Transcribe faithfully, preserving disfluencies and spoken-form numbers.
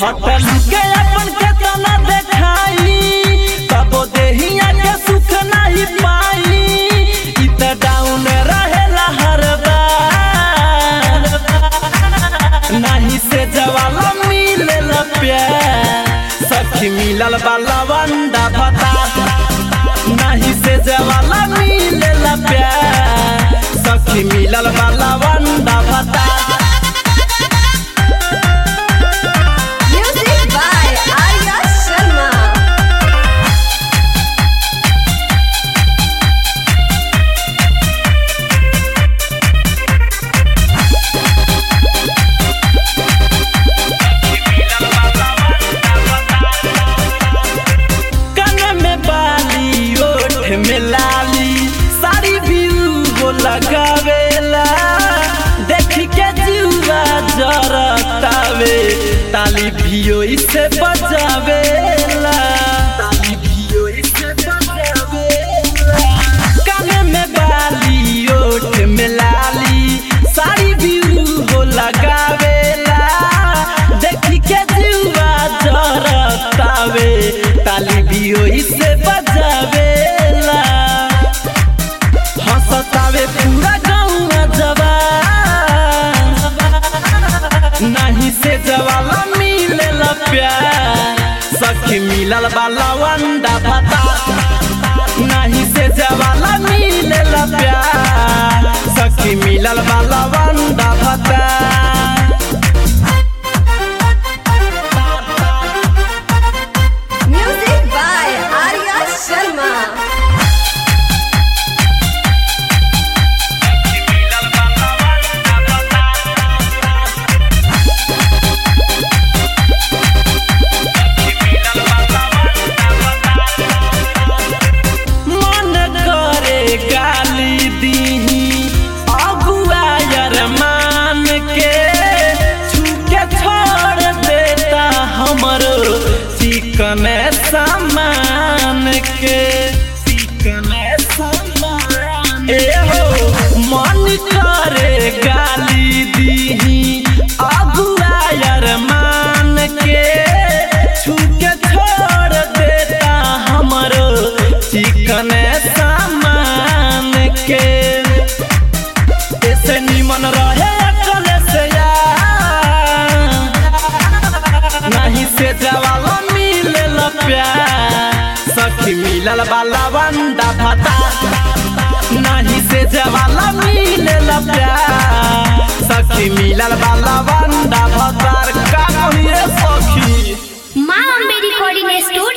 Hotel के अपन केतना देखाई तबो देहिया के सुख नहीं पाई इत डाउन रहेला हर बार नहीं से जवाला मिलेला प्यार सखी मिलल बाला वंडा भता नहीं से जवाला मिलेला प्यार सखी मिलल बाला वंडा भता में लाली सारी व्यू लगावेला देख के जीवा जरतावे ताली भियो इसे बजावेला ताली भियो इसे बजावेला काने में बाली ओठ में लाली सारी व्यू लगावेला देख के जीवा जरतावे ताली भियो इसे बजावे हंसतावे पूरा गाँव जवान नहीं से जवाला मिलेला प्यार सखी मिलल बाला वंडा भता नहीं से जवाला मिलेला प्यार सखी मिलल बाला वंडा भता गाली दीही अगुआ अरमान के छूके छोड़ देता हमरो चिकन सामान के चिकन सामान ए हो मन करे गाली दीही अगुआ अरमान के छूके छोड़ देता हमरो चिकन सामान के ऐसे निमन रहे अकल से यार नहीं से जवाला मिलेला प्यार सखी मिलल बाला वंडा भता नहीं से जवाला मिलेला प्यार सखी मिलल बाला वंडा भता का कहिए सखी माँ मेरी रिकॉर्डिंग स्टूडियो।